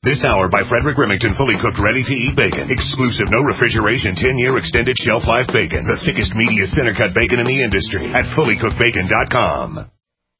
This hour by Frederick Remington, fully cooked, ready-to-eat bacon. Exclusive, no refrigeration, 10-year extended shelf life bacon. The thickest, meatiest, center-cut bacon in the industry at fullycookedbacon.com.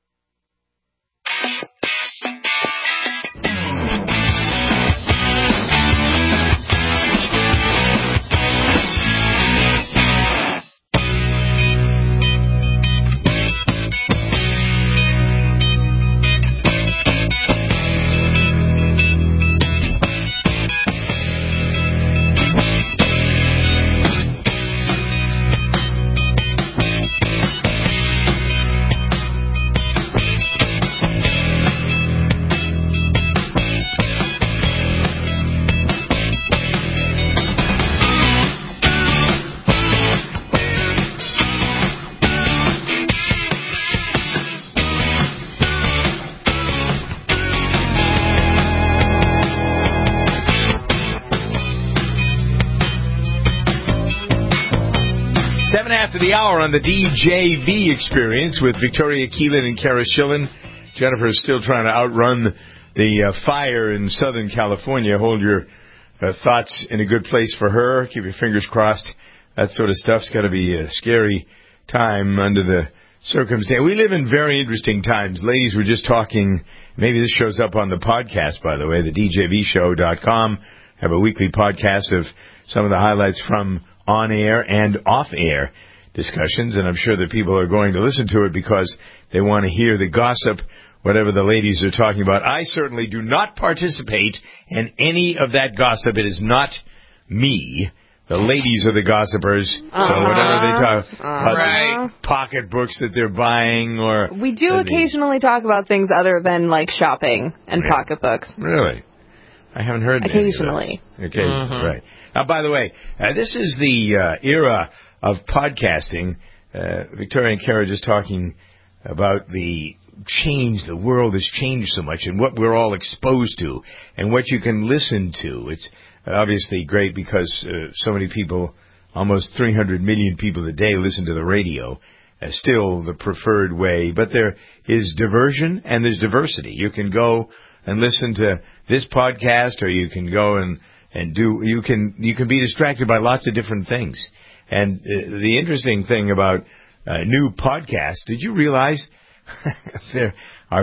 After the hour on the DJV Experience with Victoria Keelan and Kara Schillen. Jennifer is still trying to outrun the fire in Southern California. Hold your thoughts in a good place for her. Keep your fingers crossed. That sort of stuff's got to be a scary time under the circumstance. We live in very interesting times. Ladies, we're just talking, maybe this shows up on the podcast, by the way, the DJVshow.com. Have a weekly podcast of some of the highlights from on-air and off-air discussions, and I'm sure that people are going to listen to it because they want to hear the gossip, whatever the ladies are talking about. I certainly do not participate in any of that gossip. It is not me. The ladies are the gossipers, so whatever they talk about, pocketbooks that they're buying, or... We do occasionally talk about things other than, like, shopping and pocketbooks. Really? I haven't heard that. Occasionally. Occasionally, right. Now, by the way, this is the era of podcasting. Victoria and Kara just talking about the change. The world has changed so much and what we're all exposed to and what you can listen to. It's obviously great because so many people, almost 300 million people a day, listen to the radio. Still the preferred way. But there is diversion and there's diversity. You can go and listen to this podcast, or you can go and you can be distracted by lots of different things. And the interesting thing about new podcasts, did you realize there are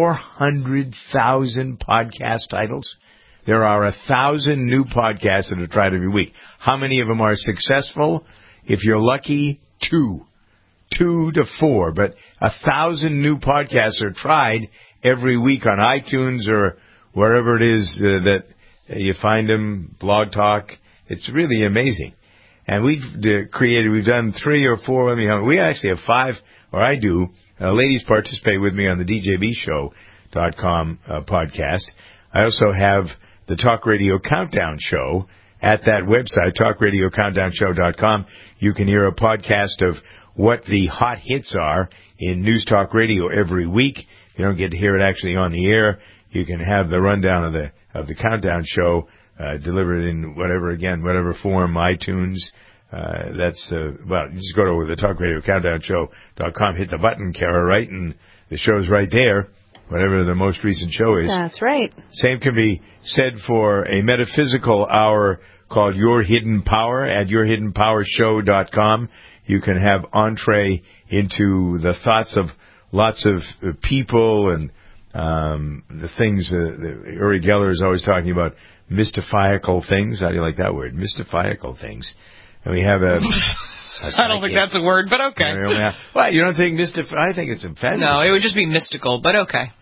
400,000 podcast titles? There are 1,000 new podcasts that are tried every week. How many of them are successful? If you're lucky, 2 to 4. But 1,000 new podcasts are tried every week on iTunes or wherever it is that you find them, Blog Talk. It's really amazing. And we've done 3 or 4. We actually have 5, or I do. Ladies participate with me on the DJVshow.com podcast. I also have the Talk Radio Countdown Show at that website, talkradiocountdownshow.com. You can hear a podcast of what the hot hits are in News Talk Radio every week. You don't get to hear it actually on the air. You can have the rundown of the Countdown Show delivered in whatever form, iTunes. You just go to the talkradiocountdownshow.com, hit the button, Kara, right, and the show's right there, whatever the most recent show is. That's right. Same can be said for a metaphysical hour called Your Hidden Power at yourhiddenpowershow.com. You can have entree into the thoughts of lots of people and the things. Uri Geller is always talking about mystifical things. How do you like that word? Mystifical things. And we have a I don't think that's a word, but okay. Well, you don't think mystify? I think it's offensive. No, it would just be mystical, but okay.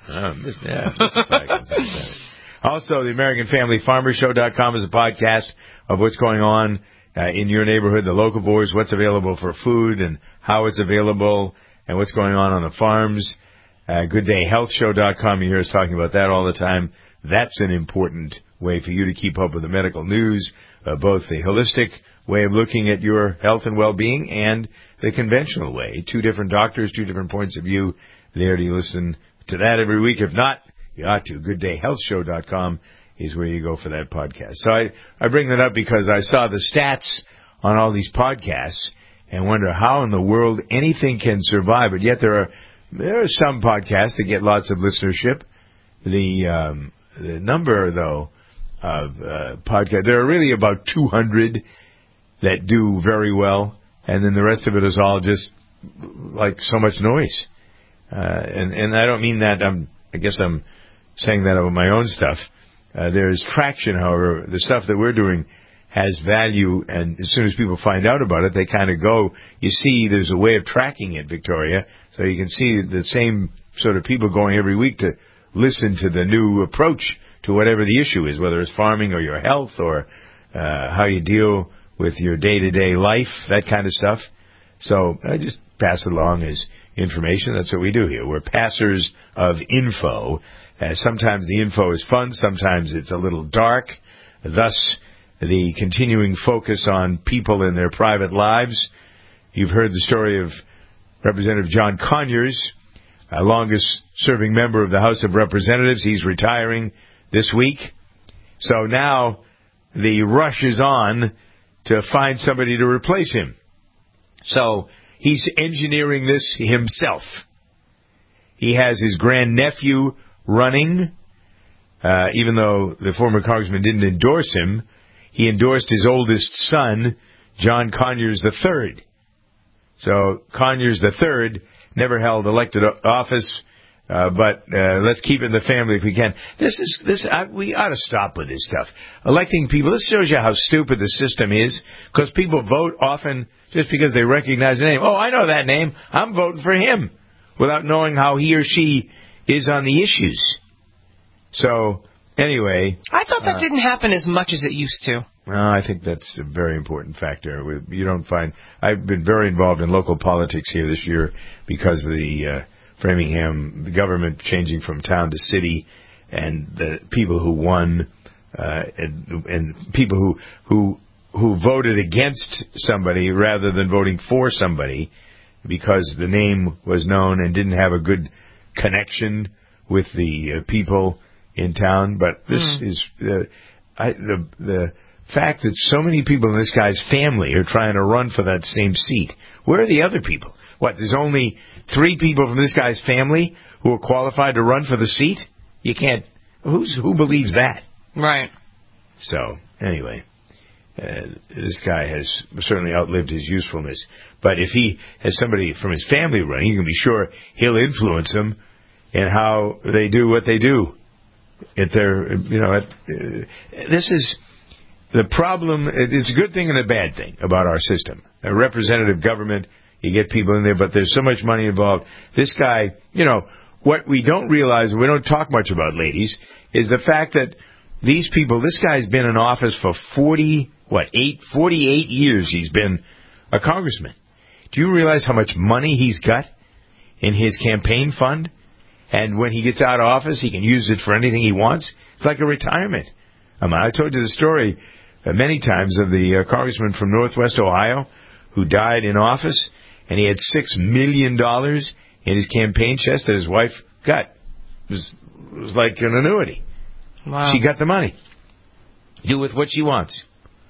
Also, the AmericanFamilyFarmerShow.com is a podcast of what's going on in your neighborhood, the local boys, what's available for food and how it's available and what's going on the farms. GoodDayHealthShow.com, you hear us talking about that all the time. That's an important way for you to keep up with the medical news, both the holistic way of looking at your health and well-being and the conventional way. 2 different doctors, 2 different points of view. There to listen to that every week. If not, you ought to. GoodDayHealthShow.com is where you go for that podcast. So I bring that up because I saw the stats on all these podcasts and wonder how in the world anything can survive. But yet there are some podcasts that get lots of listenership. The number, though, podcasts. There are really about 200 that do very well, and then the rest of it is all just like so much noise. And I don't mean that. I guess I'm saying that about my own stuff. There's traction, however. The stuff that we're doing has value, and as soon as people find out about it, they kind of go. You see, there's a way of tracking it, Victoria, so you can see the same sort of people going every week to listen to the new approach to whatever the issue is, whether it's farming or your health or how you deal with your day-to-day life, that kind of stuff. So I just pass it along as information. That's what we do here. We're passers of info. Sometimes the info is fun. Sometimes it's a little dark. Thus, the continuing focus on people in their private lives. You've heard the story of Representative John Conyers, longest-serving member of the House of Representatives. He's retiring this week. So now the rush is on to find somebody to replace him. So he's engineering this himself. He has his grandnephew running, even though the former congressman didn't endorse him. He endorsed his oldest son, John Conyers III. So Conyers III never held elected office, but let's keep it in the family if we can. We ought to stop with this stuff. Electing people, this shows you how stupid the system is, because people vote often just because they recognize the name. Oh, I know that name. I'm voting for him, without knowing how he or she is on the issues. So, anyway. I thought that didn't happen as much as it used to. I think that's a very important factor. You don't find... I've been very involved in local politics here this year because of the Framingham, the government changing from town to city, and the people who won, and people who voted against somebody rather than voting for somebody because the name was known and didn't have a good connection with the people in town. But this is the fact that so many people in this guy's family are trying to run for that same seat. Where are the other people? What, there's only 3 people from this guy's family who are qualified to run for the seat? You can't... Who believes that? Right. So, anyway, this guy has certainly outlived his usefulness. But if he has somebody from his family running, you can be sure he'll influence them in how they do what they do. This is... The problem, it's a good thing and a bad thing about our system. A representative government, you get people in there, but there's so much money involved. This guy, what we don't realize, we don't talk much about, ladies, is the fact that these people, this guy's been in office for 48 years he's been a congressman. Do you realize how much money he's got in his campaign fund? And when he gets out of office, he can use it for anything he wants. It's like a retirement. I told you the story many times of the congressman from Northwest Ohio who died in office, and he had $6 million in his campaign chest that his wife got. It was like an annuity. Wow. She got the money. Do with what she wants.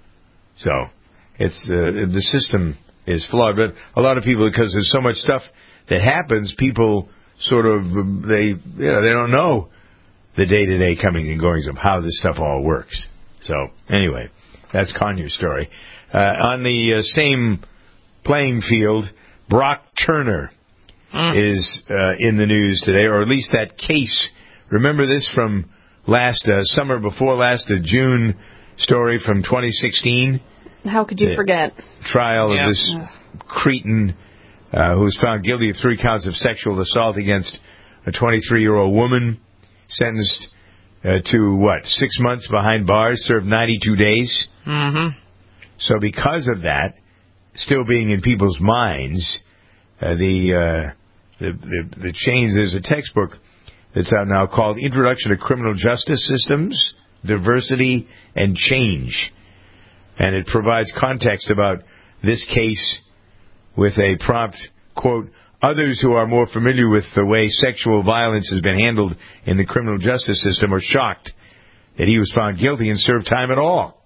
So it's the system is flawed, but a lot of people, because there's so much stuff that happens, people sort of they don't know the day-to-day comings and goings of how this stuff all works. So, anyway, that's Conyers' story. On the same playing field, Brock Turner is in the news today, or at least that case. Remember this from last summer before last, a June story from 2016? How could you forget? Trial of this cretin who was found guilty of 3 counts of sexual assault against a 23-year-old woman. Sentenced to, 6 months behind bars, served 92 days. Mm-hmm. So because of that, still being in people's minds, the change, there's a textbook that's out now called Introduction to Criminal Justice Systems, Diversity, and Change. And it provides context about this case with a prompt, quote, others who are more familiar with the way sexual violence has been handled in the criminal justice system are shocked that he was found guilty and served time at all.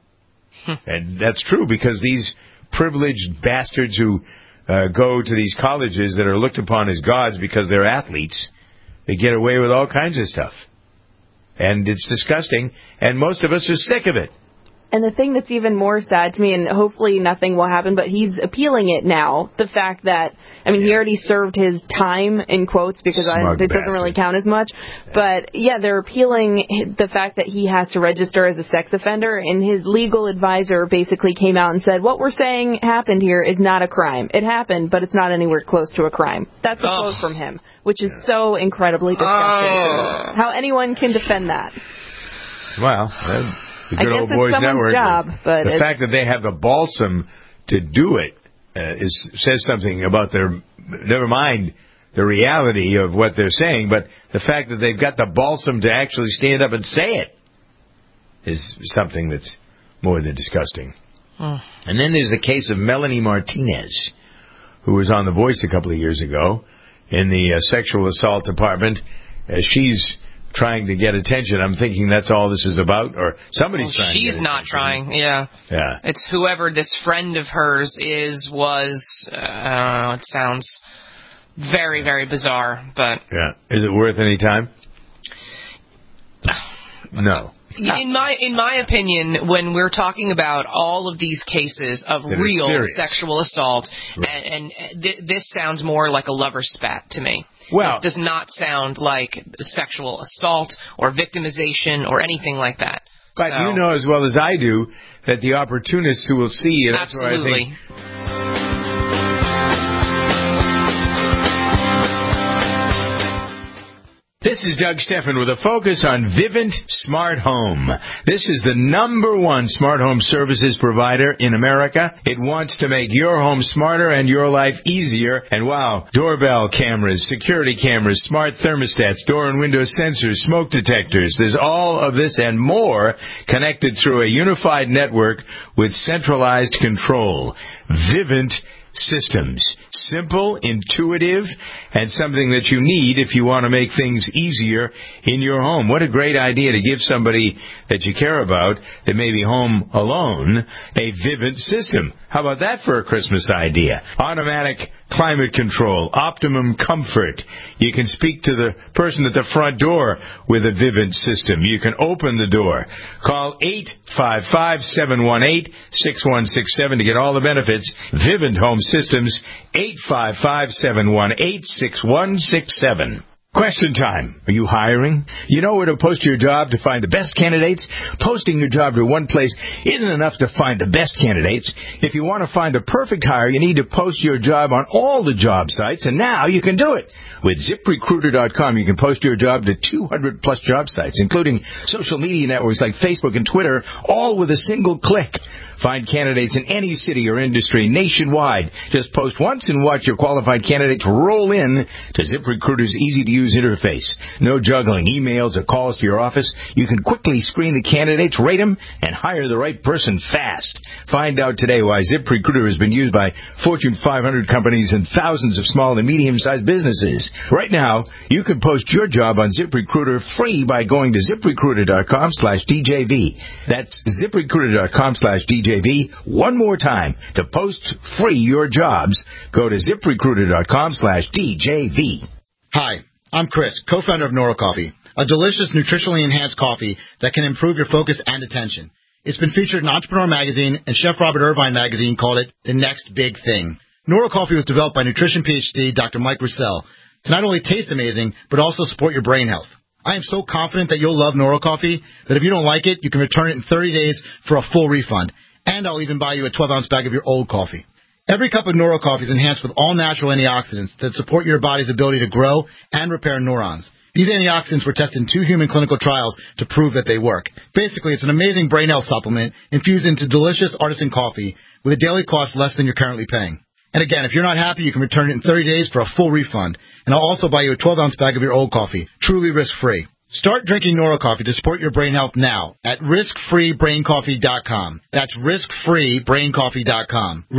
And that's true, because these privileged bastards who go to these colleges that are looked upon as gods because they're athletes, they get away with all kinds of stuff. And it's disgusting, and most of us are sick of it. And the thing that's even more sad to me, and hopefully nothing will happen, but he's appealing it now, the fact that, I mean, he already served his time, in quotes, because it doesn't really count as much. But, yeah, they're appealing the fact that he has to register as a sex offender, and his legal advisor basically came out and said, what we're saying happened here is not a crime. It happened, but it's not anywhere close to a crime. That's a quote from him, which is so incredibly disgusting. How anyone can defend that. Well, the good old boys network. Job, but the fact that they have the balsam to do it says something about their. Never mind the reality of what they're saying, but the fact that they've got the balsam to actually stand up and say it is something that's more than disgusting. And then there's the case of Melanie Martinez, who was on The Voice a couple of years ago in the sexual assault department. She's trying to get attention. I'm thinking that's all this is about, or somebody's trying. She's not trying. Yeah. It's whoever this friend of hers was. I don't know. It sounds very, very bizarre, but yeah. Is it worth any time? No. In my opinion, when we're talking about all of these cases of real sexual assault, and this sounds more like a lover's spat to me. Well, this does not sound like sexual assault or victimization or anything like that. But you know as well as I do that the opportunists who will see it. Absolutely. That's where I think. This is Doug Steffen with a focus on Vivint Smart Home. This is the #1 smart home services provider in America. It wants to make your home smarter and your life easier. And wow, doorbell cameras, security cameras, smart thermostats, door and window sensors, smoke detectors. There's all of this and more connected through a unified network with centralized control. Vivint Systems. Simple, intuitive, and something that you need if you want to make things easier in your home. What a great idea to give somebody that you care about that may be home alone a Vivint system. How about that for a Christmas idea? Automatic climate control, optimum comfort. You can speak to the person at the front door with a Vivint system. You can open the door. Call 855-718-6167 to get all the benefits. Vivint Home Systems, 855-718-6167. Question time. Are you hiring? You know where to post your job to find the best candidates? Posting your job to one place isn't enough to find the best candidates. If you want to find the perfect hire, you need to post your job on all the job sites, and now you can do it. With ZipRecruiter.com, you can post your job to 200-plus job sites, including social media networks like Facebook and Twitter, all with a single click. Find candidates in any city or industry nationwide. Just post once and watch your qualified candidates roll in to ZipRecruiter's easy-to-use interface. No juggling emails or calls to your office. You can quickly screen the candidates, rate them, and hire the right person fast. Find out today why ZipRecruiter has been used by Fortune 500 companies and thousands of small and medium-sized businesses. Right now, you can post your job on ZipRecruiter free by going to ZipRecruiter.com/DJV. That's ZipRecruiter.com/DJV. One more time. To post free your jobs, go to ZipRecruiter.com/DJV. Hi, I'm Chris, co-founder of Nora Coffee, a delicious, nutritionally enhanced coffee that can improve your focus and attention. It's been featured in Entrepreneur Magazine, and Chef Robert Irvine Magazine called it the next big thing. Nora Coffee was developed by nutrition PhD Dr. Mike Roussel to not only taste amazing, but also support your brain health. I am so confident that you'll love Nora Coffee that if you don't like it, you can return it in 30 days for a full refund. And I'll even buy you a 12-ounce bag of your old coffee. Every cup of Nora Coffee is enhanced with all-natural antioxidants that support your body's ability to grow and repair neurons. These antioxidants were tested in 2 human clinical trials to prove that they work. Basically, it's an amazing brain health supplement infused into delicious artisan coffee with a daily cost less than you're currently paying. And again, if you're not happy, you can return it in 30 days for a full refund. And I'll also buy you a 12-ounce bag of your old coffee, truly risk-free. Start drinking Nora Coffee to support your brain health now at riskfreebraincoffee.com. That's riskfreebraincoffee.com.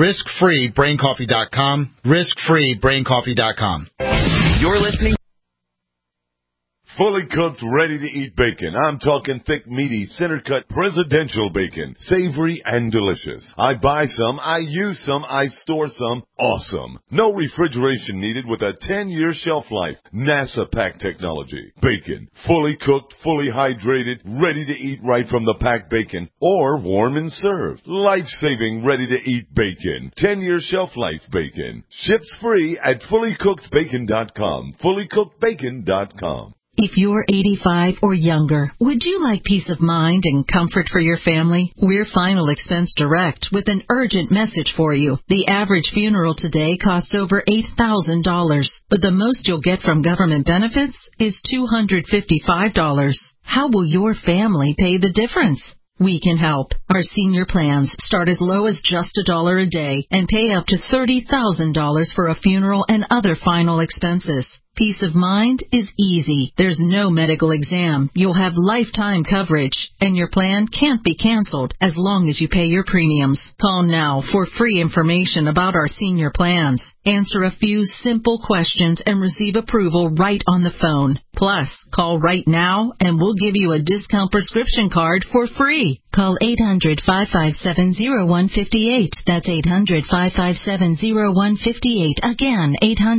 Riskfreebraincoffee.com. Riskfreebraincoffee.com. You're listening Fully cooked, ready-to-eat bacon. I'm talking thick, meaty, center-cut presidential bacon. Savory and delicious. I buy some, I use some, I store some. Awesome. No refrigeration needed with a 10-year shelf life. NASA pack technology. Bacon. Fully cooked, fully hydrated, ready to eat right from the packed bacon. Or warm and served. Life-saving, ready-to-eat bacon. 10-year shelf life bacon. Ships free at fullycookedbacon.com. fullycookedbacon.com. If you're 85 or younger, would you like peace of mind and comfort for your family? We're Final Expense Direct with an urgent message for you. The average funeral today costs over $8,000, but the most you'll get from government benefits is $255. How will your family pay the difference? We can help. Our senior plans start as low as just $1 a day and pay up to $30,000 for a funeral and other final expenses. Peace of mind is easy. There's no medical exam. You'll have lifetime coverage, and your plan can't be canceled as long as you pay your premiums. Call now for free information about our senior plans. Answer a few simple questions and receive approval right on the phone. Plus, call right now and we'll give you a discount prescription card for free. Call 800-557-0158. That's 800-557-0158. Again,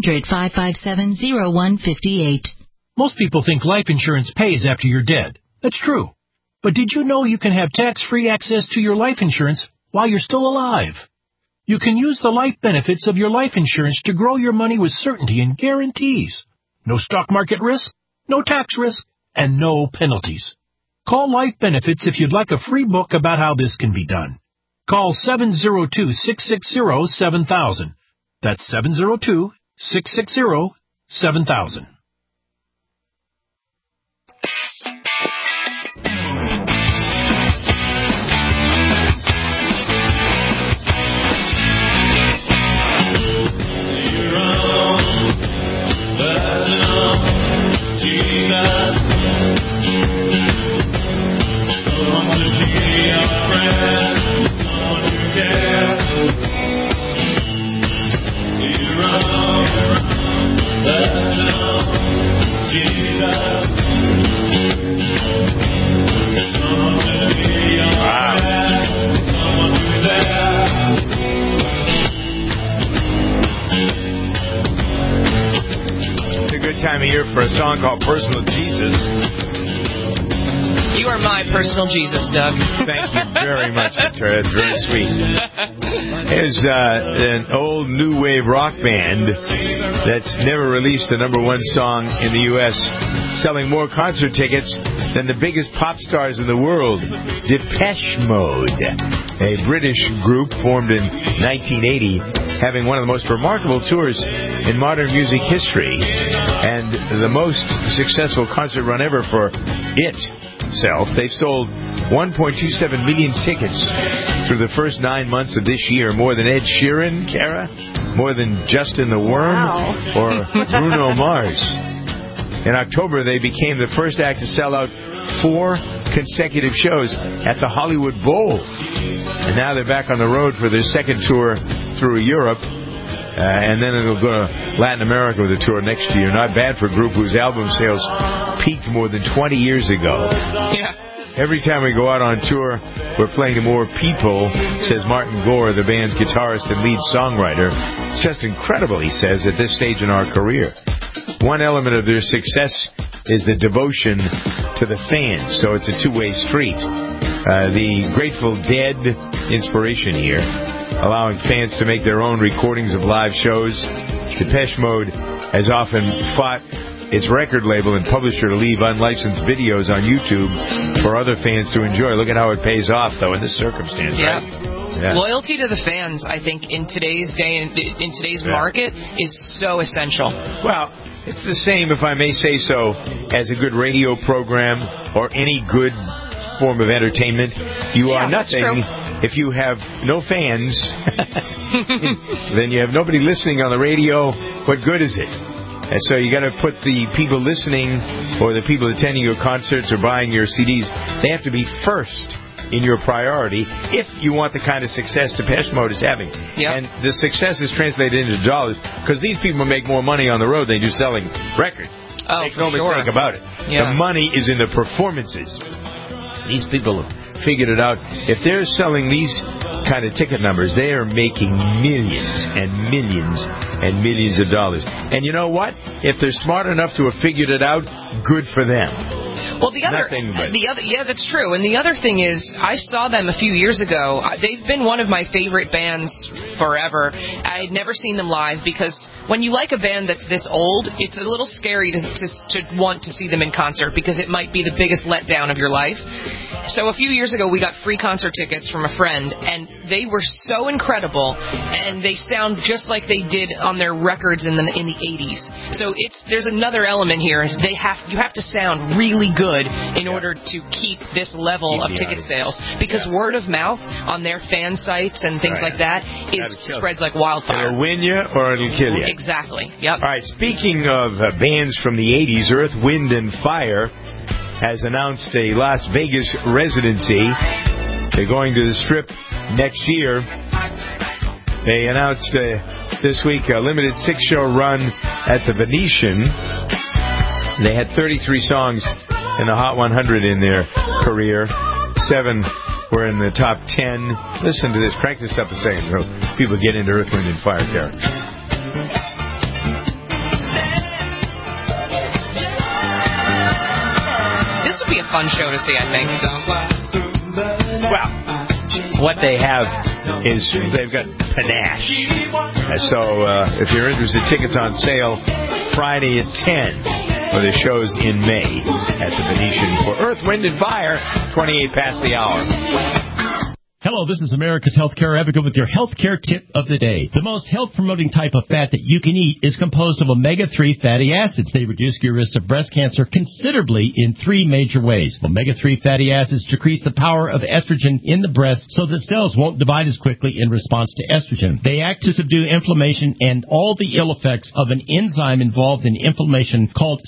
800-557-0158. Most people think life insurance pays after you're dead. That's true. But did you know you can have tax-free access to your life insurance while you're still alive? You can use the life benefits of your life insurance to grow your money with certainty and guarantees. No stock market risk, no tax risk, and no penalties. Call Life Benefits if you'd like a free book about how this can be done. Call 702-660-7000. That's 702-660-7000. Time of year for a song called Personal Jesus. You are my personal Jesus, Doug. Thank you very much, Victoria. That's very sweet. There's an old new wave rock band that's never released a #1 song in the U.S., selling more concert tickets than the biggest pop stars in the world. Depeche Mode, a British group formed in 1980, having one of the most remarkable tours in modern music history, and the most successful concert run ever for itself. They've sold 1.27 million tickets through the first 9 months of this year, more than Ed Sheeran, Kara, more than Justin the Worm, or Bruno Mars. In October, they became the first act to sell out 4 consecutive shows at the Hollywood Bowl. And now they're back on the road for their second tour through Europe. And then it'll go to Latin America with a tour next year. Not bad for a group whose album sales peaked more than 20 years ago. Yeah. Every time we go out on tour, we're playing to more people, says Martin Gore, the band's guitarist and lead songwriter. It's just incredible, he says, at this stage in our career. One element of their success is the devotion to the fans, so it's a two-way street. The Grateful Dead inspiration here, allowing fans to make their own recordings of live shows. Depeche Mode has often fought its record label and publisher to leave unlicensed videos on YouTube for other fans to enjoy. Look at how it pays off, though, in this circumstance, yeah. right? Yeah. Loyalty to the fans, I think, in today's day and in today's market is so essential. Well, it's the same, if I may say so, as a good radio program or any good form of entertainment. You are nothing if you have no fans. Then you have nobody listening on the radio. What good is it? And so you got to put the people listening or the people attending your concerts or buying your CDs, they have to be first in your priority if you want the kind of success Depeche Mode is having. Yep. And the success is translated into dollars because these people make more money on the road than they do selling records. Oh, Make no mistake about it. Yeah. The money is in the performances. These people have figured it out. If they're selling these kind of ticket numbers, they are making millions and millions and millions of dollars. And you know what? If they're smart enough to have figured it out, good for them. Well, yeah, that's true. And the other thing is, I saw them a few years ago. They've been one of my favorite bands forever. I had never seen them live because when you like a band that's this old, it's a little scary to want to see them in concert because it might be the biggest letdown of your life. So a few years ago, we got free concert tickets from a friend, and they were so incredible, and they sound just like they did on their records in the 80s. So there's another element here. Is you have to sound really good in order to keep this level of ticket sales, because word of mouth on their fan sites and things like that spreads like wildfire. It'll win you or it'll kill you. Exactly. Yep. All right. Speaking of bands from the 80s, Earth, Wind, and Fire has announced a Las Vegas residency. They're going to the Strip next year. They announced this week a limited 6-show run at the Venetian. They had 33 songs in the Hot 100 in their career. 7 were in the top 10. Listen to this. Crank this up a second so people get into Earth, Wind, and Fire there. This would be a fun show to see, I think. Well, what they have is they've got panache. So if you're interested, tickets on sale Friday at 10 for the shows in May at the Venetian for Earth, Wind, and Fire, 28 past the hour. Hello, this is America's Healthcare Advocate with your healthcare tip of the day. The most health-promoting type of fat that you can eat is composed of omega-3 fatty acids. They reduce your risk of breast cancer considerably in 3 major ways. Omega-3 fatty acids decrease the power of estrogen in the breast so that cells won't divide as quickly in response to estrogen. They act to subdue inflammation and all the ill effects of an enzyme involved in inflammation called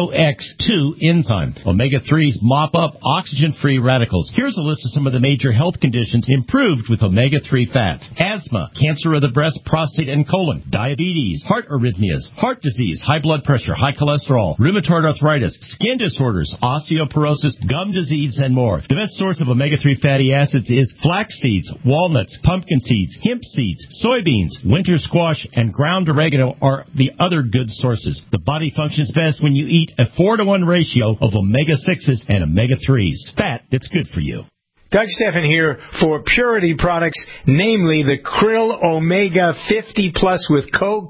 COX-2 enzyme. Omega-3s mop up oxygen-free radicals. Here's a list of some of the major health conditions improved with omega-3 fats: asthma, cancer of the breast, prostate, and colon, diabetes, heart arrhythmias, heart disease, high blood pressure, high cholesterol, rheumatoid arthritis, skin disorders, osteoporosis, gum disease, and more. The best source of omega-3 fatty acids is flax seeds, walnuts, pumpkin seeds, hemp seeds, soybeans, winter squash, and ground oregano are the other good sources. The body functions best when you eat a 4-to-1 ratio of omega-6s and omega-3s. Fat that's good for you. Doug Stephan here for Purity products, namely the Krill Omega 50 Plus with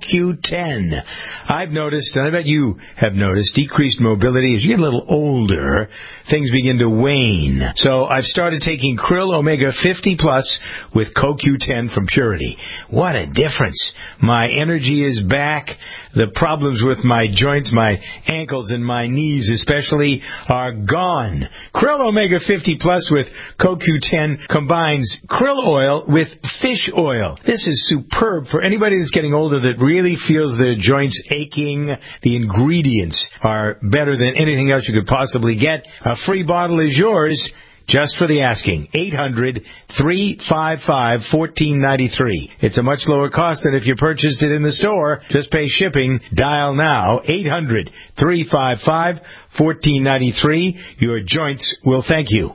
CoQ10. I've noticed, and I bet you have noticed, decreased mobility. As you get a little older, things begin to wane. So I've started taking Krill Omega 50 Plus with CoQ10 from Purity. What a difference. My energy is back. The problems with my joints, my ankles, and my knees especially are gone. Krill Omega 50 Plus with CoQ10 combines krill oil with fish oil. This is superb for anybody that's getting older that really feels their joints aching. The ingredients are better than anything else you could possibly get. A free bottle is yours just for the asking. 800-355-1493. It's a much lower cost than if you purchased it in the store. Just pay shipping. Dial now. 800-355-1493. Your joints will thank you.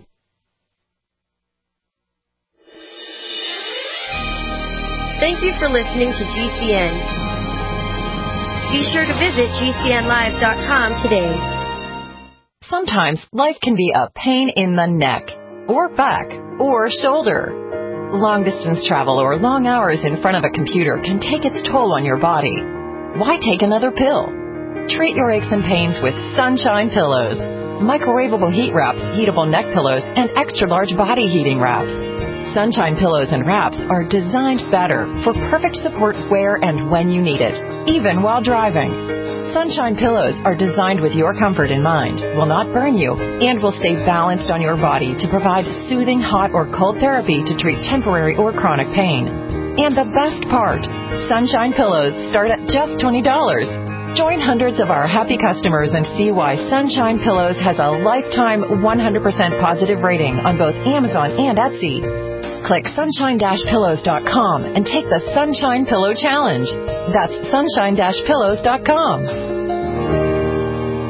Thank you for listening to GCN. Be sure to visit GCNlive.com today. Sometimes life can be a pain in the neck, or back, or shoulder. Long-distance travel or long hours in front of a computer can take its toll on your body. Why take another pill? Treat your aches and pains with Sunshine Pillows. Microwavable heat wraps, heatable neck pillows, and extra-large body heating wraps. Sunshine Pillows and Wraps are designed better for perfect support where and when you need it, even while driving. Sunshine Pillows are designed with your comfort in mind, will not burn you, and will stay balanced on your body to provide soothing hot or cold therapy to treat temporary or chronic pain. And the best part, Sunshine Pillows start at just $20. Join hundreds of our happy customers and see why Sunshine Pillows has a lifetime 100% positive rating on both Amazon and Etsy. Click sunshine-pillows.com and take the Sunshine Pillow Challenge. That's sunshine-pillows.com.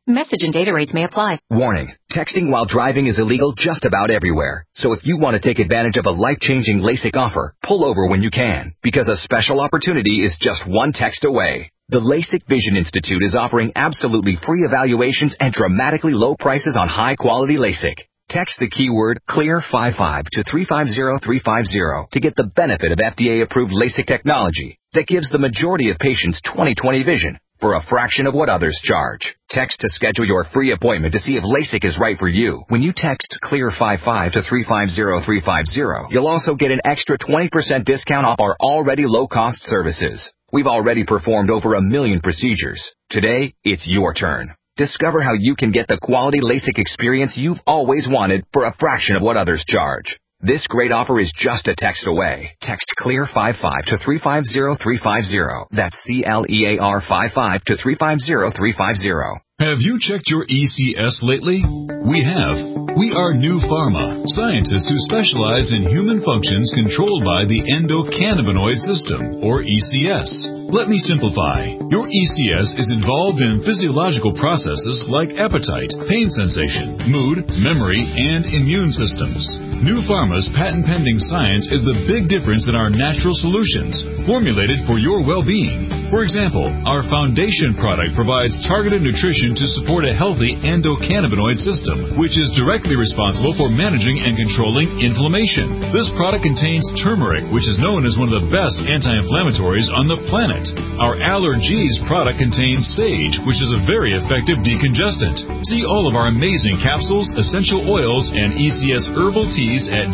Message and data rates may apply. Warning. Texting while driving is illegal just about everywhere. So if you want to take advantage of a life-changing LASIK offer, pull over when you can, because a special opportunity is just one text away. The LASIK Vision Institute is offering absolutely free evaluations and dramatically low prices on high-quality LASIK. Text the keyword CLEAR55 to 350350 to get the benefit of FDA-approved LASIK technology that gives the majority of patients 20/20 vision for a fraction of what others charge. Text to schedule your free appointment to see if LASIK is right for you. When you text CLEAR55 to 350350, you'll also get an extra 20% discount off our already low-cost services. We've already performed over 1 million procedures. Today, it's your turn. Discover how you can get the quality LASIK experience you've always wanted for a fraction of what others charge. This great offer is just a text away. Text CLEAR55 to 350350. That's CLEAR55 to 350350. Have you checked your ECS lately? We have. We are New Pharma, scientists who specialize in human functions controlled by the endocannabinoid system, or ECS. Let me simplify. Your ECS is involved in physiological processes like appetite, pain sensation, mood, memory, and immune systems. New Pharma's patent-pending science is the big difference in our natural solutions, formulated for your well-being. For example, our foundation product provides targeted nutrition to support a healthy endocannabinoid system, which is directly responsible for managing and controlling inflammation. This product contains turmeric, which is known as one of the best anti-inflammatories on the planet. Our Allergies product contains sage, which is a very effective decongestant. See all of our amazing capsules, essential oils, and ECS herbal teas at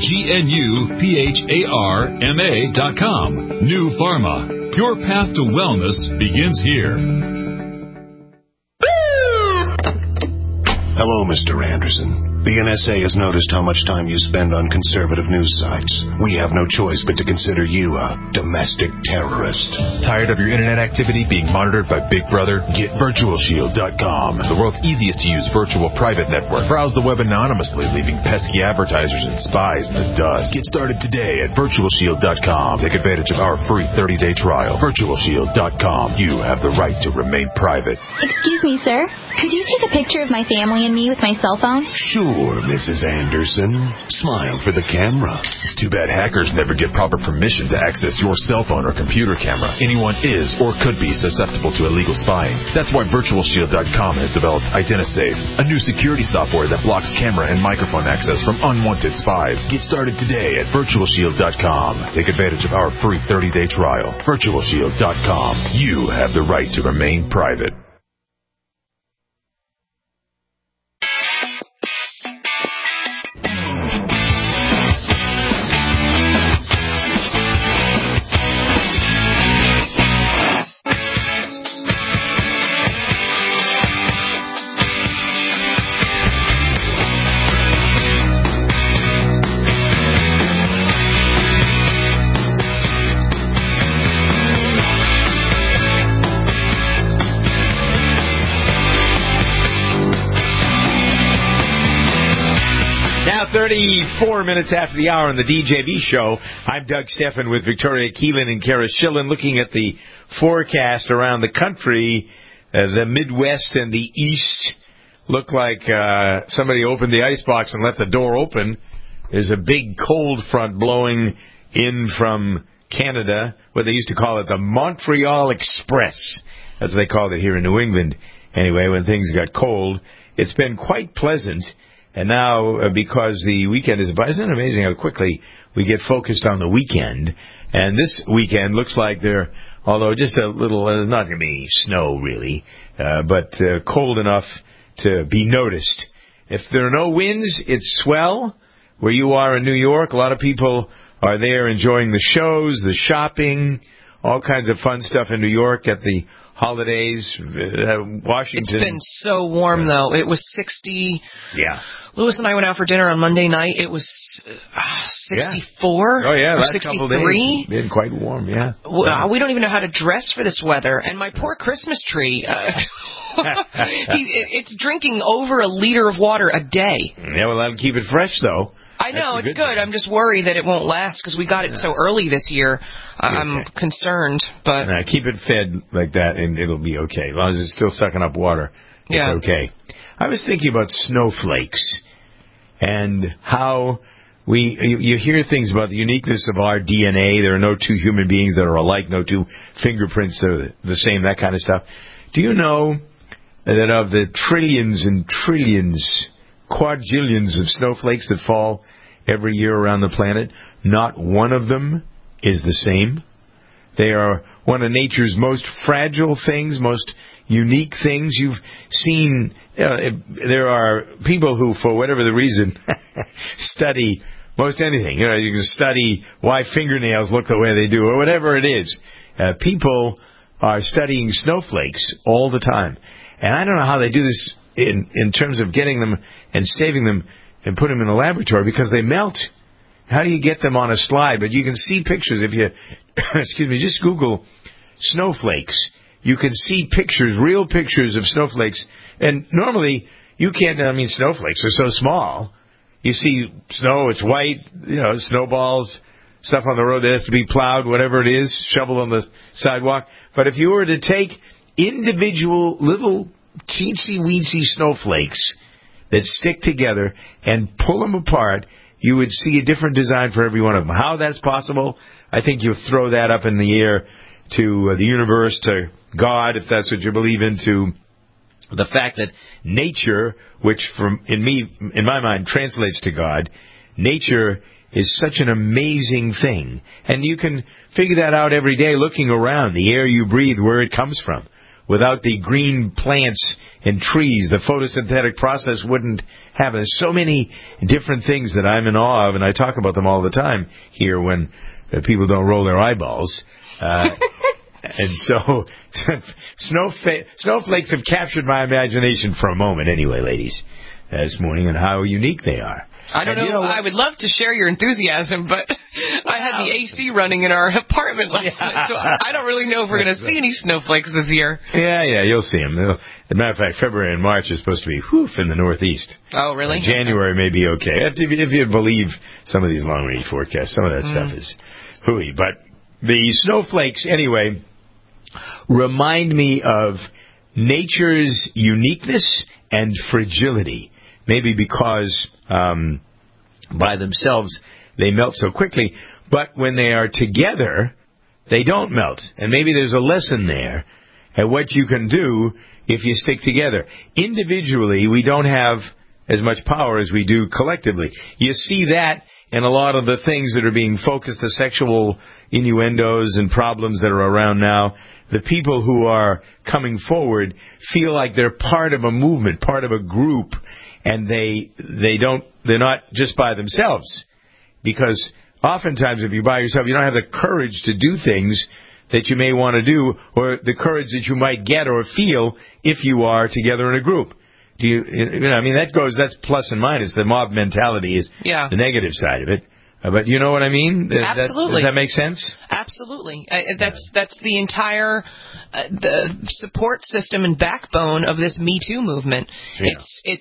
GNUPHARMA.com. New Pharma. Your path to wellness begins here. Hello, Mr. Anderson. The NSA has noticed how much time you spend on conservative news sites. We have no choice but to consider you a domestic terrorist. Tired of your internet activity being monitored by Big Brother? Get VirtualShield.com, the world's easiest to use virtual private network. Browse the web anonymously, leaving pesky advertisers and spies in the dust. Get started today at VirtualShield.com. Take advantage of our free 30-day trial. VirtualShield.com. You have the right to remain private. Excuse me, sir. Could you take a picture of my family and me with my cell phone? Sure, Mrs. Anderson. Smile for the camera. Too bad hackers never get proper permission to access your cell phone or computer camera. Anyone is or could be susceptible to illegal spying. That's why VirtualShield.com has developed IdennaSafe, a new security software that blocks camera and microphone access from unwanted spies. Get started today at VirtualShield.com. Take advantage of our free 30-day trial. VirtualShield.com. You have the right to remain private. Now 34 minutes after the hour on the DJB show, I'm Doug Steffen with Victoria Keelan and Kara Schillen looking at the forecast around the country. The Midwest and the East look like somebody opened the icebox and left the door open. There's a big cold front blowing in from Canada, what they used to call it the Montreal Express. That's what they called it here in New England. Anyway, when things got cold, it's been quite pleasant. And now, because the weekend is by, isn't it amazing how quickly we get focused on the weekend? And this weekend looks like they're, although just a little, not going to be snow really, but cold enough to be noticed. If there are no winds, it's swell. Where you are in New York, a lot of people are there enjoying the shows, the shopping, all kinds of fun stuff in New York at the holidays. Washington. It's been so warm, though. It was 60. Yeah. Lewis and I went out for dinner on Monday night. It was 64. Yeah. Oh, yeah. Or Last 63. couple days. Been quite warm, yeah. We don't even know how to dress for this weather. And my poor Christmas tree, it's drinking over a liter of water a day. Yeah, well, that'll keep it fresh, though. I know, it's good. I'm just worried that it won't last because we got it so early this year. I'm concerned, but... keep it fed like that and it'll be okay. As long as it's still sucking up water, it's okay. I was thinking about snowflakes and how you hear things about the uniqueness of our DNA. There are no two human beings that are alike, no two fingerprints that are the same, that kind of stuff. Do you know that of the trillions and trillions, quadrillions of snowflakes that fall every year around the planet, not one of them is the same? They are one of nature's most fragile things, most unique things. You've seen, there are people who, for whatever the reason, study most anything. You can study why fingernails look the way they do, or whatever it is. People are studying snowflakes all the time. And I don't know how they do this in terms of getting them and saving them and put them in a laboratory, because they melt. How do you get them on a slide? But you can see pictures if you, just Google snowflakes. You can see pictures, real pictures of snowflakes. And normally, you can't, snowflakes are so small. You see snow, it's white, snowballs, stuff on the road that has to be plowed, whatever it is, shoveled on the sidewalk. But if you were to take individual little teensy-weensy snowflakes that stick together and pull them apart, you would see a different design for every one of them. How that's possible, I think you throw that up in the air to the universe, to God, if that's what you believe in, to the fact that nature, which in my mind translates to God, nature is such an amazing thing. And you can figure that out every day looking around, the air you breathe, where it comes from. Without the green plants and trees, the photosynthetic process wouldn't have so many different things that I'm in awe of, and I talk about them all the time here when people don't roll their eyeballs. And so, snowflakes have captured my imagination for a moment anyway, ladies, this morning, and how unique they are. I don't know. I would love to share your enthusuasm, but I had the AC running in our apartment last night, so I don't really know if we're going to see any snowflakes this year. Yeah, you'll see them. As a matter of fact, February and March is supposed to be in the Northeast. Oh, really? January may be okay. If you believe some of these long-range forecasts, some of that stuff is hooey. But the snowflakes, anyway, remind me of nature's uniqueness and fragility. Maybe because by themselves they melt so quickly, but when they are together, they don't melt. And maybe there's a lesson there at what you can do if you stick together. Individually, we don't have as much power as we do collectively. You see that in a lot of the things that are being focused, the sexual innuendos and problems that are around now. The people who are coming forward feel like they're part of a movement, part of a group. And they're not just by themselves. Because oftentimes if you're by yourself, you don't have the courage to do things that you may want to do, or the courage that you might get or feel if you are together in a group. That's plus and minus. The mob mentality is the negative side of it. But you know what I mean? Absolutely. Does that make sense? Absolutely. That's the entire the support system and backbone of this Me Too movement. Yeah.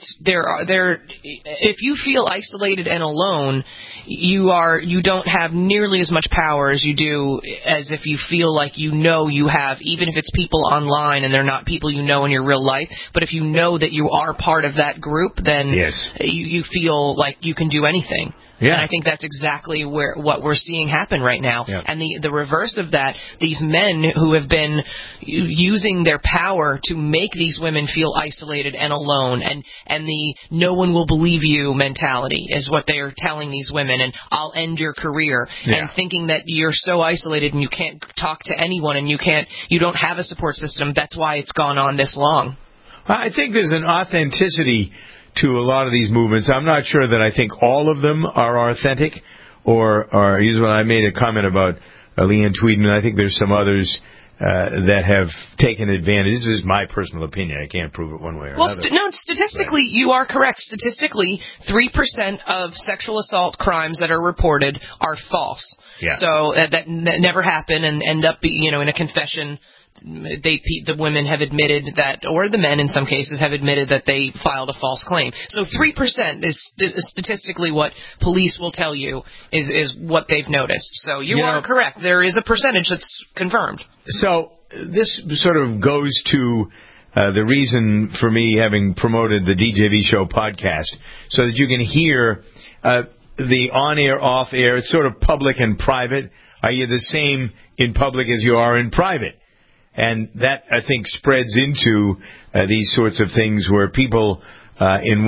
If you feel isolated and alone, you don't have nearly as much power as you do as if you feel like you have, even if it's people online and they're not people you know in your real life. But if you know that you are part of that group, then you feel like you can do anything. Yeah. And I think that's exactly what we're seeing happen right now. Yeah. And the reverse of that, these men who have been using their power to make these women feel isolated and alone, and the no one will believe you mentality is what they are telling these women, and I'll end your career, and thinking that you're so isolated and you can't talk to anyone and you don't have a support system. That's why it's gone on this long. I think there's an authenticity to a lot of these movements. I'm not sure that I think all of them are authentic, or I made a comment about Leanne Tweeden, and I think there's some others that have taken advantage. This is my personal opinion. I can't prove it one way or another. Statistically, you are correct. Statistically, 3% of sexual assault crimes that are reported are false. Yeah. So that never happen and end up in a confession. The women have admitted that, or the men in some cases have admitted that they filed a false claim. So 3% is statistically what police will tell you is what they've noticed. So you are correct. There is a percentage that's confirmed. So this sort of goes to the reason for me having promoted the DJV Show podcast, so that you can hear the on-air, off-air. It's sort of public and private. Are you the same in public as you are in private? And that, I think, spreads into these sorts of things where people, in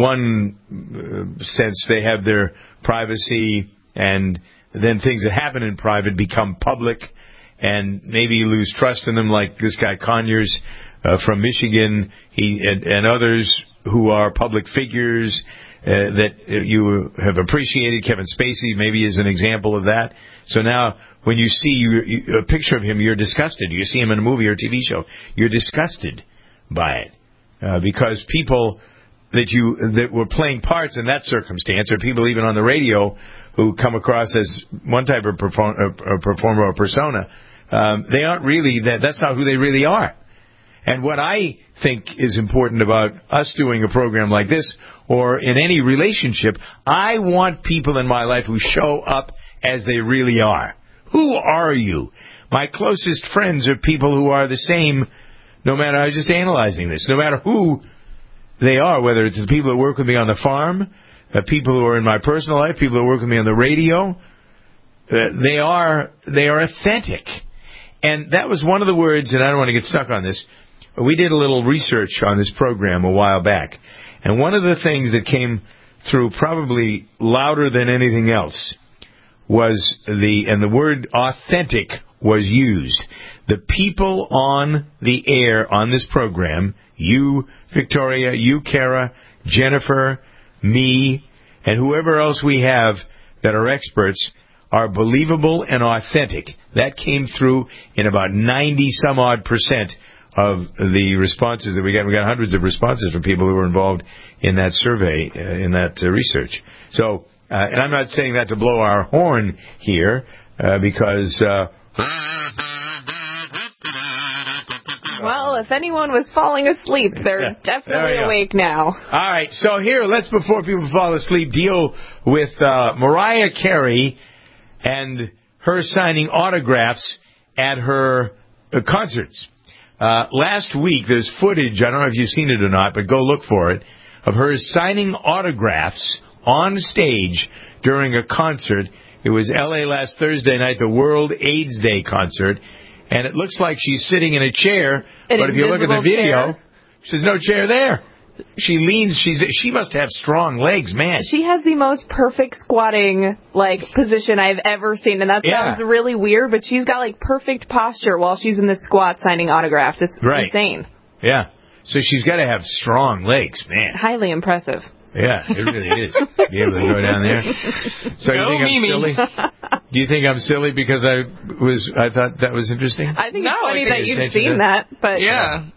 one sense, they have their privacy, and then things that happen in private become public, and maybe you lose trust in them, like this guy Conyers from Michigan, and others who are public figures that you have appreciated. Kevin Spacey maybe is an example of that. So now, when you see a picture of him, you're disgusted. You see him in a movie or a TV show, you're disgusted by it, because people that were playing parts in that circumstance, or people even on the radio who come across as one type of performer or persona, they aren't really that. That's not who they really are. And what I think is important about us doing a program like this, or in any relationship, I want people in my life who show up as they really are. Who are you? My closest friends are people who are the same, no matter, I was just analyzing this, no matter who they are, whether it's the people that work with me on the farm, people who are in my personal life, people who work with me on the radio, they are authentic. And that was one of the words, and I don't want to get stuck on this, we did a little research on this program a while back. And one of the things that came through probably louder than anything else was the word authentic was used. The people on the air on this program, you, Victoria, you, Kara, Jennifer, me, and whoever else we have that are experts, are believable and authentic. That came through in about 90-some-odd% of the responses that we got. We got hundreds of responses from people who were involved in that survey, in that research. So, and I'm not saying that to blow our horn here, because... well, if anyone was falling asleep, they're definitely awake now. All right, so here, let's, before people fall asleep, deal with Mariah Carey and her signing autographs at her concerts. Last week, there's footage, I don't know if you've seen it or not, but go look for it, of her signing autographs on stage during a concert. It was L.A. last Thursday night, the World AIDS Day concert, and it looks like she's sitting in a chair, but if you look at the video, there's no chair there. She leans, she must have strong legs, man. She has the most perfect squatting, position I've ever seen, and that sounds really weird, but she's got, perfect posture while she's in the squat signing autographs. It's insane. Yeah. So she's got to have strong legs, man. Highly impressive. Yeah, it really is. Be able to go down there. So you think I'm silly? Do you think I'm silly because I thought that was interesting? I think it's funny that you've seen that, but... Yeah.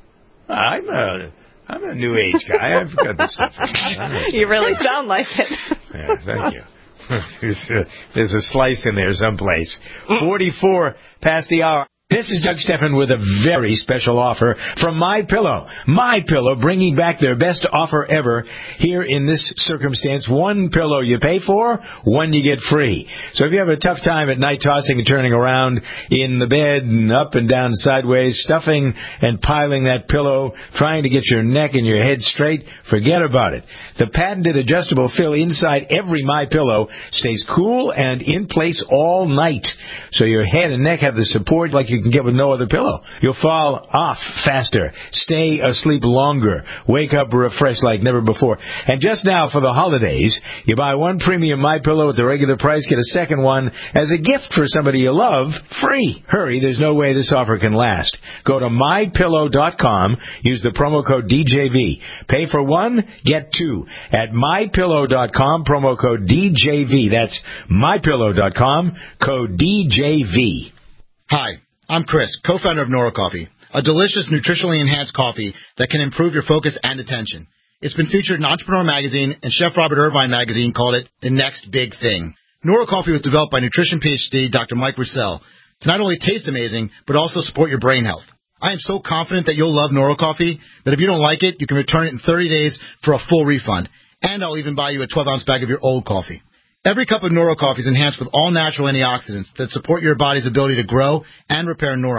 I'm a new age guy. I've got this stuff. You really sound like it. Yeah, thank you. There's a slice in there someplace. 44 past the hour. This is Doug Stephan with a very special offer from MyPillow. MyPillow bringing back their best offer ever here in this circumstance. One pillow you pay for, one you get free. So if you have a tough time at night tossing and turning around in the bed and up and down sideways, stuffing and piling that pillow, trying to get your neck and your head straight, forget about it. The patented adjustable fill inside every MyPillow stays cool and in place all night. So your head and neck have the support like you can get with no other pillow. You'll fall off faster, stay asleep longer, wake up refreshed like never before. And just now for the holidays, you buy one premium MyPillow at the regular price, get a second one as a gift for somebody you love, free. Hurry, there's no way this offer can last. Go to MyPillow.com, use the promo code DJV. Pay for one, get two. At MyPillow.com, promo code DJV. That's MyPillow.com, code DJV. Hi, I'm Chris, co-founder of Nora Coffee, a delicious, nutritionally enhanced coffee that can improve your focus and attention. It's been featured in Entrepreneur Magazine, and Chef Robert Irvine Magazine called it the next big thing. Nora Coffee was developed by nutrition PhD Dr. Mike Roussel to not only taste amazing, but also support your brain health. I am so confident that you'll love Nora Coffee that if you don't like it, you can return it in 30 days for a full refund. And I'll even buy you a 12-ounce bag of your old coffee. Every cup of Nora Coffee is enhanced with all-natural antioxidants that support your body's ability to grow and repair neurons.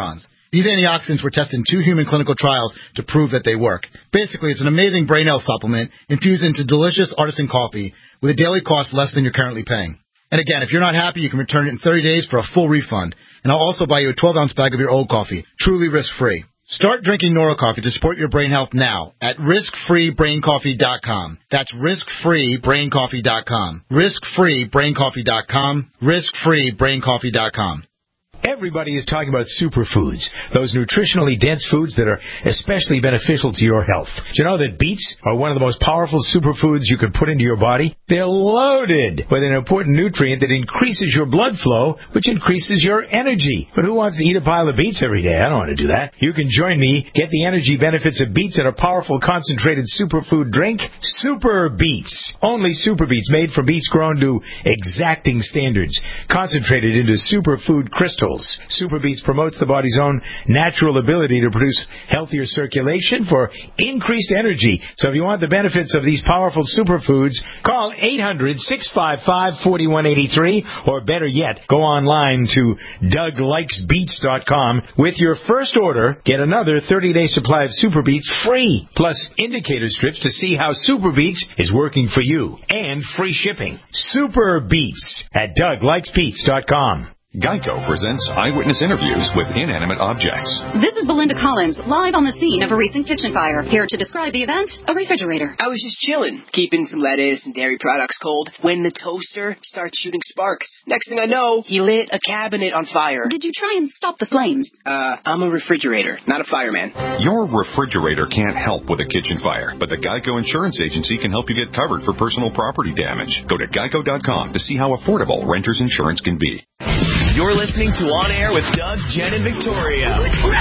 These antioxidants were tested in 2 human clinical trials to prove that they work. Basically, it's an amazing brain health supplement infused into delicious artisan coffee with a daily cost less than you're currently paying. And again, if you're not happy, you can return it in 30 days for a full refund. And I'll also buy you a 12-ounce bag of your old coffee, truly risk-free. Start drinking Nora Coffee to support your brain health now at riskfreebraincoffee.com. That's riskfreebraincoffee.com. Riskfreebraincoffee.com. Riskfreebraincoffee.com. Everybody is talking about superfoods, those nutritionally dense foods that are especially beneficial to your health. Do you know that beets are one of the most powerful superfoods you can put into your body? They're loaded with an important nutrient that increases your blood flow, which increases your energy. But who wants to eat a pile of beets every day? I don't want to do that. You can join me, get the energy benefits of beets in a powerful concentrated superfood drink, Super Beets. Only Super Beets, made from beets grown to exacting standards, concentrated into superfood crystals. Super Beets promotes the body's own natural ability to produce healthier circulation for increased energy. So if you want the benefits of these powerful superfoods, call 800-655-4183, or better yet, go online to DougLikesBeets.com. With your first order, get another 30-day supply of Super Beets free, plus indicator strips to see how Super Beets is working for you, and free shipping. Super Beets at DougLikesBeets.com. Geico presents eyewitness interviews with inanimate objects. This is Belinda Collins, live on the scene of a recent kitchen fire. Here to describe the event, a refrigerator. I was just chilling, keeping some lettuce and dairy products cold, when the toaster starts shooting sparks. Next thing I know, he lit a cabinet on fire. Did you try and stop the flames? I'm a refrigerator, not a fireman. Your refrigerator can't help with a kitchen fire, but the Geico Insurance Agency can help you get covered for personal property damage. Go to geico.com to see how affordable renter's insurance can be. You're listening to On Air with Doug, Jen, and Victoria.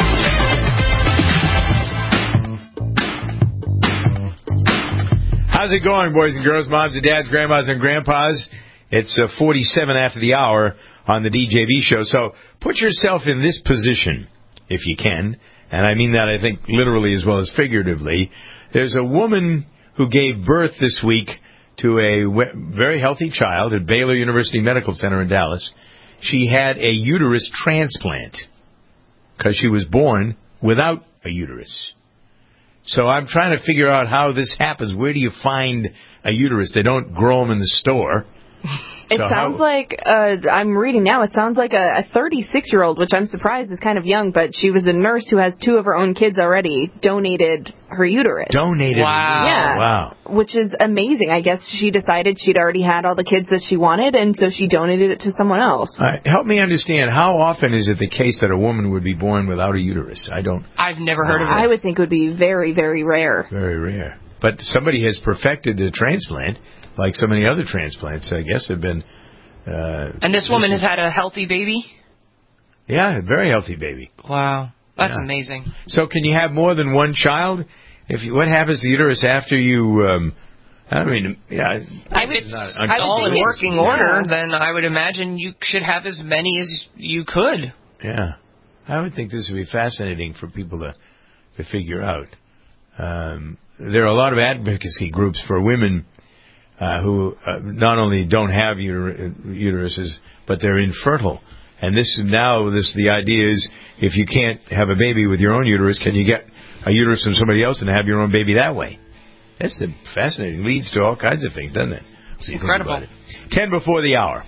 How's it going, boys and girls, moms and dads, grandmas and grandpas? It's 47 after the hour on the DJV show. So put yourself in this position, if you can. And I mean that, I think, literally as well as figuratively. There's a woman who gave birth this week to a very healthy child at Baylor University Medical Center in Dallas. She had a uterus transplant because she was born without a uterus. So I'm trying to figure out how this happens. Where do you find a uterus? They don't grow them in the store. It sounds like, I'm reading now, it sounds like a 36-year-old, which I'm surprised is kind of young, but she was a nurse who has 2 of her own kids already, donated her uterus. Donated? Wow. Yeah. Wow. Which is amazing. I guess she decided she'd already had all the kids that she wanted, and so she donated it to someone else. Help me understand, how often is it the case that a woman would be born without a uterus? I've never heard of it. I would think it would be very, very rare. Very rare. But somebody has perfected the transplant, like so many other transplants, I guess, have been... and this woman has had a healthy baby? Yeah, a very healthy baby. Wow. That's amazing. So can you have more than one child? What happens to the uterus after you... if it's all in working order, then I would imagine you should have as many as you could. Yeah. I would think this would be fascinating for people to figure out. There are a lot of advocacy groups for women who not only don't have uteruses, but they're infertile. And the idea is, if you can't have a baby with your own uterus, can you get a uterus from somebody else and have your own baby that way? That's fascinating. Leads to all kinds of things, doesn't it? It's incredible. 10 before the hour.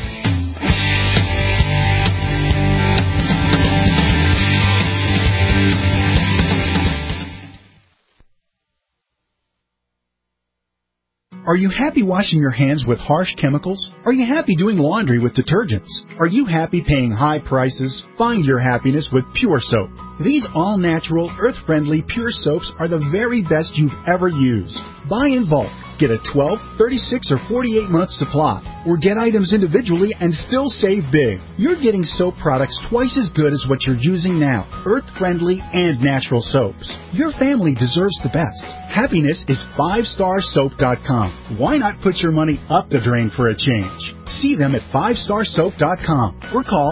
Are you happy washing your hands with harsh chemicals? Are you happy doing laundry with detergents? Are you happy paying high prices? Find your happiness with Pure Soap. These all-natural, earth-friendly Pure Soaps are the very best you've ever used. Buy in bulk. Get a 12, 36, or 48-month supply. Or get items individually and still save big. You're getting soap products twice as good as what you're using now. Earth-friendly and natural soaps. Your family deserves the best. Happiness is 5starsoap.com. Why not put your money up the drain for a change? See them at 5starsoap.com or call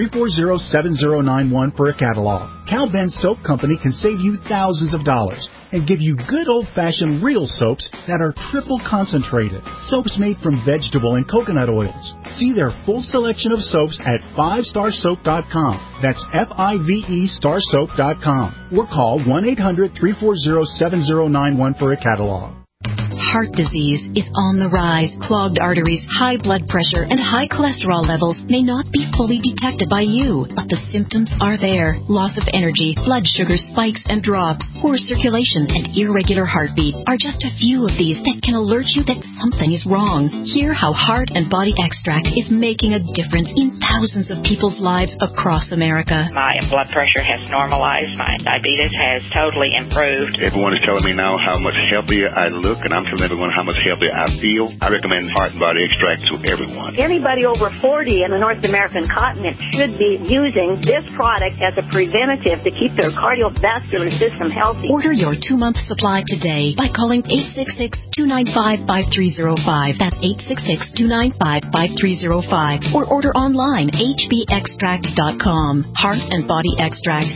1-800-340-7091 for a catalog. Cal Ben Soap Company can save you thousands of dollars. and give you good old-fashioned real soaps that are triple concentrated. Soaps made from vegetable and coconut oils. See their full selection of soaps at 5starsoap.com. That's FIVE starsoap.com. Or call 1-800-340-7091 for a catalog. Heart disease is on the rise. Clogged arteries, high blood pressure, and high cholesterol levels may not be fully detected by you, but the symptoms are there. Loss of energy, blood sugar spikes and drops, poor circulation, and irregular heartbeat are just a few of these that can alert you that something is wrong. Hear how Heart and Body Extract is making a difference in thousands of people's lives across America. My blood pressure has normalized. My diabetes has totally improved. Everyone is telling me now how much healthier I look, and I'm telling everyone how much healthier I feel. I recommend Heart and Body Extract to everyone. Anybody over 40 in the North American continent should be using this product as a preventative to keep their cardiovascular system healthy. Order your 2-month supply today by calling 866-295-5305. That's 866-295-5305. Or order online, hbextract.com. Heart and Body Extract,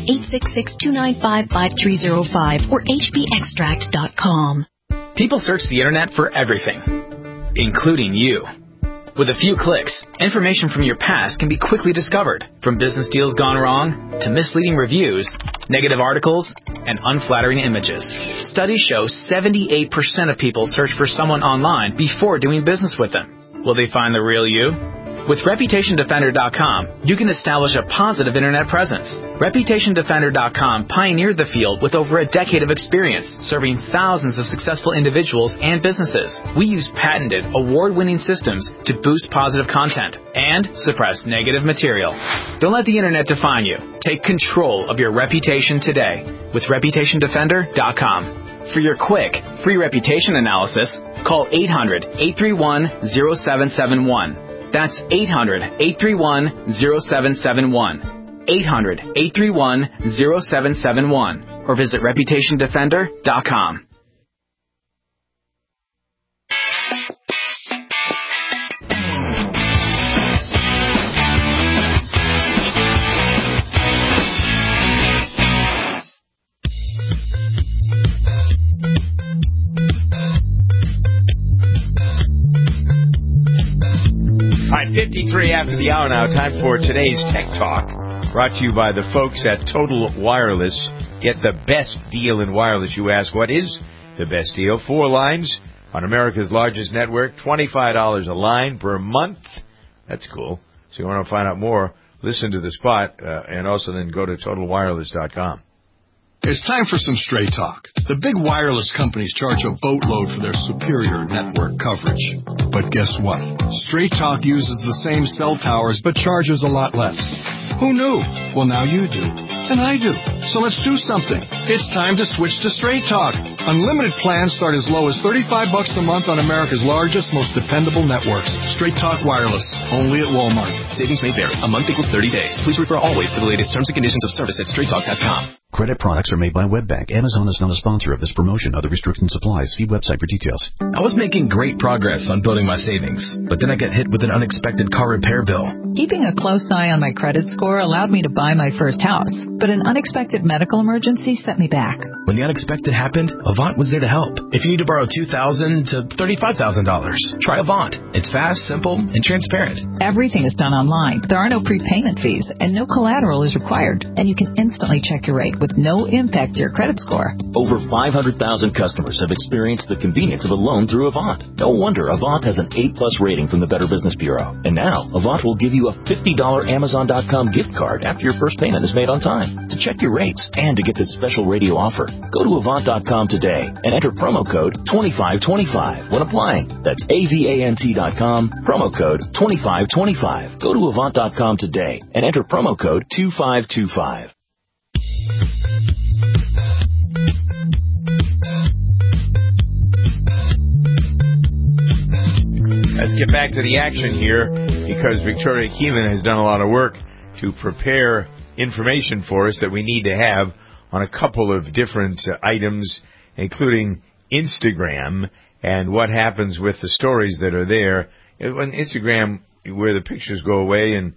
866-295-5305 or hbextract.com. People search the internet for everything, including you. With a few clicks, information from your past can be quickly discovered, from business deals gone wrong to misleading reviews, negative articles, and unflattering images. Studies show 78% of people search for someone online before doing business with them. Will they find the real you? With ReputationDefender.com, you can establish a positive internet presence. ReputationDefender.com pioneered the field with over a decade of experience, serving thousands of successful individuals and businesses. We use patented, award-winning systems to boost positive content and suppress negative material. Don't let the internet define you. Take control of your reputation today with ReputationDefender.com. For your quick, free reputation analysis, call 800-831-0771. That's 800-831-0771. 800-831-0771. Or visit ReputationDefender.com. All right, 53 after the hour now. Time for today's Tech Talk, brought to you by the folks at Total Wireless. Get the best deal in wireless. You ask, what is the best deal? 4 lines on America's largest network, $25 a line per month. That's cool. So you want to find out more, listen to the spot, and also then go to TotalWireless.com. It's time for some Straight Talk. The big wireless companies charge a boatload for their superior network coverage. But guess what? Straight Talk uses the same cell towers but charges a lot less. Who knew? Well, now you do. And I do. So let's do something. It's time to switch to Straight Talk. Unlimited plans start as low as $35 a month on America's largest, most dependable networks. Straight Talk Wireless. Only at Walmart. Savings may vary. A month equals 30 days. Please refer always to the latest terms and conditions of service at straighttalk.com. Credit products are made by WebBank. Amazon is not a sponsor of this promotion. Other restrictions apply. See website for details. I was making great progress on building my savings, but then I got hit with an unexpected car repair bill. Keeping a close eye on my credit score allowed me to buy my first house, but an unexpected medical emergency set me back. When the unexpected happened, Avant was there to help. If you need to borrow $2,000 to $35,000, try Avant. It's fast, simple, and transparent. Everything is done online. There are no prepayment fees, and no collateral is required, and you can instantly check your rate with no impact to your credit score. Over 500,000 customers have experienced the convenience of a loan through Avant. No wonder Avant has an A+ rating from the Better Business Bureau. And now, Avant will give you a $50 Amazon.com gift card after your first payment is made on time. To check your rates and to get this special radio offer, go to Avant.com today and enter promo code 2525 when applying. That's AVANT.com, promo code 2525. Go to Avant.com today and enter promo code 2525. Let's get back to the action here, because Victoria Keelan has done a lot of work to prepare information for us that we need to have on a couple of different items, including Instagram and what happens with the stories that are there. On Instagram, where the pictures go away and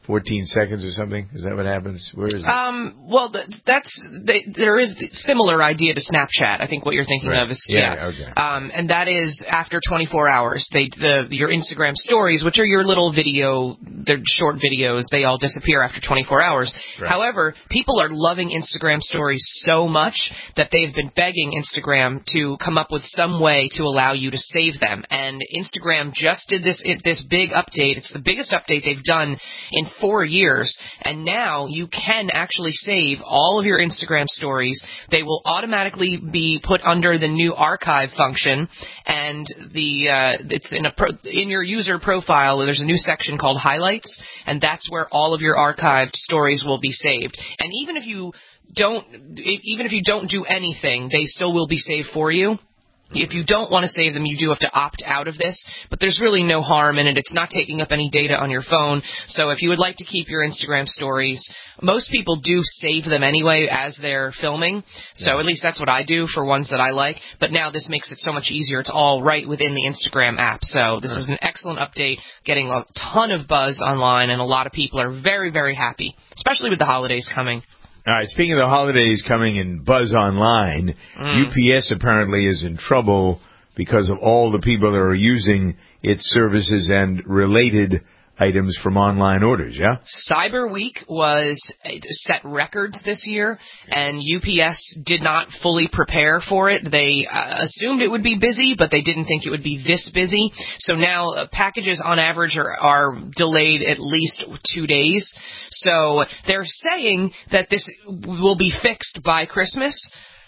14 seconds or something? Is that what happens? Where is it? Well, there is the similar idea to Snapchat. I think what you're thinking of is, okay. And that is after 24 hours. Your Instagram stories, which are your little they're short videos, they all disappear after 24 hours. Right. However, people are loving Instagram stories so much that they've been begging Instagram to come up with some way to allow you to save them. And Instagram just did this big update. It's the biggest update they've done in 4 years, and now you can actually save all of your Instagram stories. They will automatically be put under the new archive function, and it's in your user profile. There's a new section called Highlights, and that's where all of your archived stories will be saved. And even if you don't do anything, they still will be saved for you. If you don't want to save them, you do have to opt out of this, but there's really no harm in it. It's not taking up any data on your phone. So if you would like to keep your Instagram stories, most people do save them anyway as they're filming. So at least that's what I do for ones that I like. But now this makes it so much easier. It's all right within the Instagram app. So this is an excellent update, getting a ton of buzz online, and a lot of people are very, very happy, especially with the holidays coming. All right, speaking of the holidays coming and buzz online, UPS apparently is in trouble because of all the people that are using its services and related items from online orders, yeah? Cyber Week set records this year, and UPS did not fully prepare for it. They assumed it would be busy, but they didn't think it would be this busy. So now packages on average are delayed at least 2 days. So they're saying that this will be fixed by Christmas.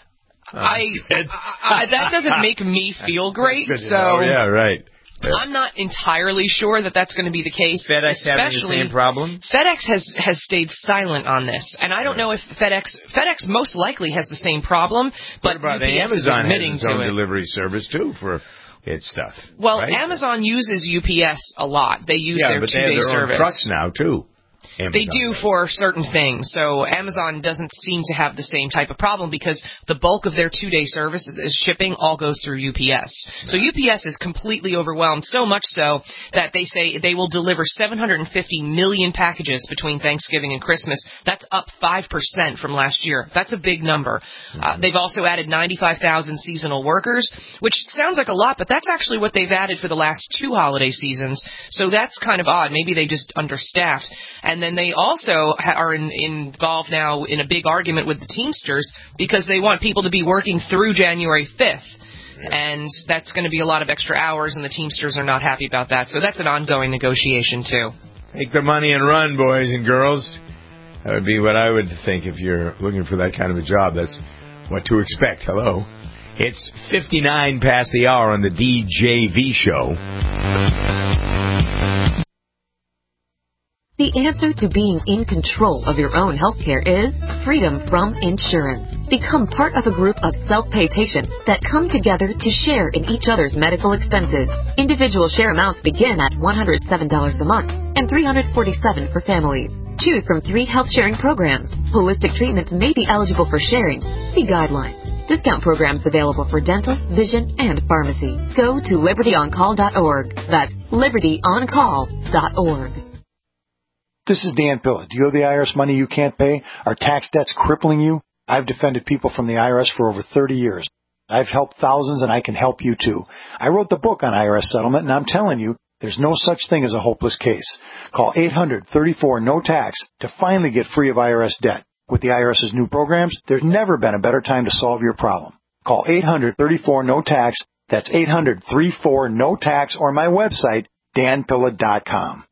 That doesn't make me feel great. So yeah, right. Yeah. I'm not entirely sure that that's going to be the case. FedEx having the same problem? FedEx has stayed silent on this, and I don't know if FedEx most likely has the same problem, but what about UPS is admitting has its own delivery service too for its stuff. Well, right? Amazon uses UPS a lot. They use their 2-day service. Yeah, but they have their own trucks now too. Amazon they do for certain things. So Amazon doesn't seem to have the same type of problem because the bulk of their 2-day service shipping all goes through UPS. So UPS is completely overwhelmed, so much so that they say they will deliver 750 million packages between Thanksgiving and Christmas. That's up 5% from last year. That's a big number. They've also added 95,000 seasonal workers, which sounds like a lot, but that's actually what they've added for the last 2 holiday seasons. So that's kind of odd. Maybe they just understaffed. And then they also are involved now in a big argument with the Teamsters because they want people to be working through January 5th. And that's going to be a lot of extra hours, and the Teamsters are not happy about that. So that's an ongoing negotiation, too. Take the money and run, boys and girls. That would be what I would think if you're looking for that kind of a job. That's what to expect. Hello. It's 59 past the hour on the DJV show. The answer to being in control of your own healthcare is freedom from insurance. Become part of a group of self-pay patients that come together to share in each other's medical expenses. Individual share amounts begin at $107 a month and $347 for families. Choose from 3 health-sharing programs. Holistic treatments may be eligible for sharing. See guidelines. Discount programs available for dental, vision, and pharmacy. Go to libertyoncall.org. That's libertyoncall.org. This is Dan Pilla. Do you owe the IRS money you can't pay? Are tax debts crippling you? I've defended people from the IRS for over 30 years. I've helped thousands, and I can help you too. I wrote the book on IRS settlement, and I'm telling you, there's no such thing as a hopeless case. Call 800-34-NO-TAX to finally get free of IRS debt. With the IRS's new programs, there's never been a better time to solve your problem. Call 800-34-NO-TAX. That's 800-34-NO-TAX, or my website, danpilla.com.